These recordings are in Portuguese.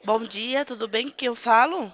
Bom dia, tudo bem? Que eu falo?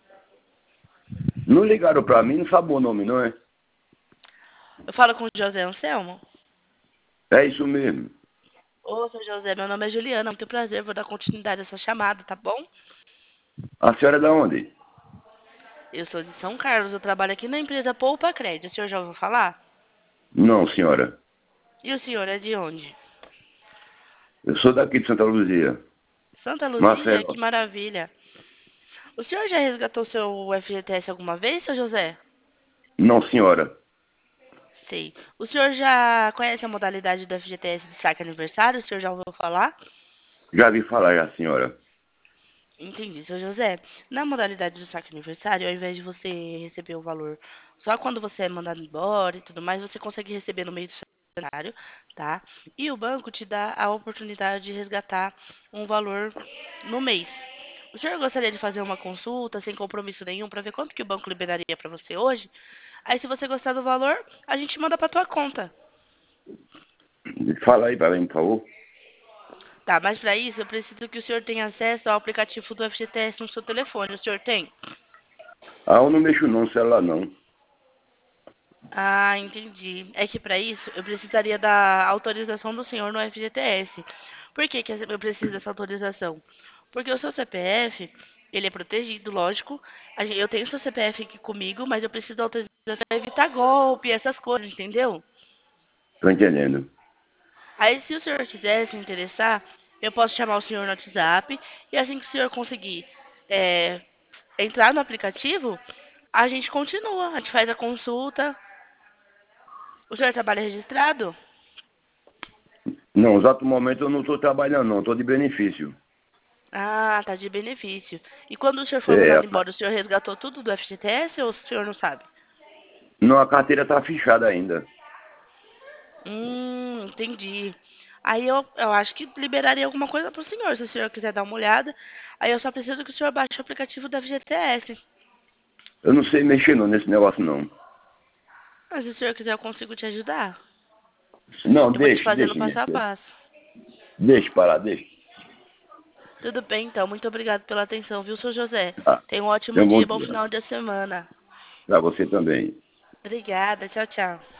Não ligaram pra mim, não sabe o nome, não é? Eu falo com o José Anselmo. É isso mesmo. Ô, seu José, meu nome é Juliana, muito prazer, vou dar continuidade a essa chamada, tá bom? A senhora é da onde? Eu sou de São Carlos, eu trabalho aqui na empresa Poupa Crédito, o senhor já ouviu falar? Não, senhora. E o senhor é de onde? Eu sou daqui de Santa Luzia. Santa Luzia, que Marcelo. maravilha. O senhor já resgatou seu FGTS alguma vez, seu José? Não, senhora. Sei. O senhor já conhece a modalidade do FGTS de saque aniversário? O senhor já ouviu falar? Já vi falar já, senhora. Entendi, seu José. Na modalidade do saque aniversário, ao invés de você receber o valor só quando você é mandado embora e tudo mais, você consegue receber no meio do cenário, tá? E o banco te dá a oportunidade de resgatar um valor no mês. O senhor gostaria de fazer uma consulta sem compromisso nenhum para ver quanto que o banco liberaria para você hoje? Aí, se você gostar do valor, a gente manda para tua conta. Fala aí pra mim, por favor. Tá, mas para isso eu preciso que o senhor tenha acesso ao aplicativo do FGTS no seu telefone. O senhor tem? Ah, eu não mexo não no celular, não. Ah, entendi. É que para isso eu precisaria da autorização do senhor no FGTS. Por que que eu preciso dessa autorização? Porque o seu CPF, ele é protegido, lógico. Eu tenho o seu CPF aqui comigo, mas eu preciso da autorização para evitar golpe, essas coisas, entendeu? Tô entendendo. Aí, se o senhor quiser se interessar, eu posso chamar o senhor no WhatsApp e assim que o senhor conseguir é, entrar no aplicativo, a gente continua, a gente faz a consulta. O senhor trabalha registrado? Não, no exato momento eu não tô trabalhando, não. Tô de benefício. Ah, tá de benefício. E quando o senhor foi É, mandado embora, o senhor resgatou tudo do FGTS ou o senhor não sabe? não, a carteira tá fechada ainda. Entendi. Aí eu acho que liberaria alguma coisa pro senhor, se o senhor quiser dar uma olhada. Aí eu só preciso que o senhor baixe o aplicativo da FGTS. Eu não sei mexer não nesse negócio, não. Mas se o senhor quiser, eu consigo te ajudar. Não, Eu vou te deixe, fazer no deixe, minha passo a filha. passo. Deixe parar, deixe. Tudo bem, então. Muito obrigado pela atenção, viu, seu José? Ah, Tenha um ótimo tenha um bom dia e bom dia. final de semana. Pra você também. Obrigada. Tchau, tchau.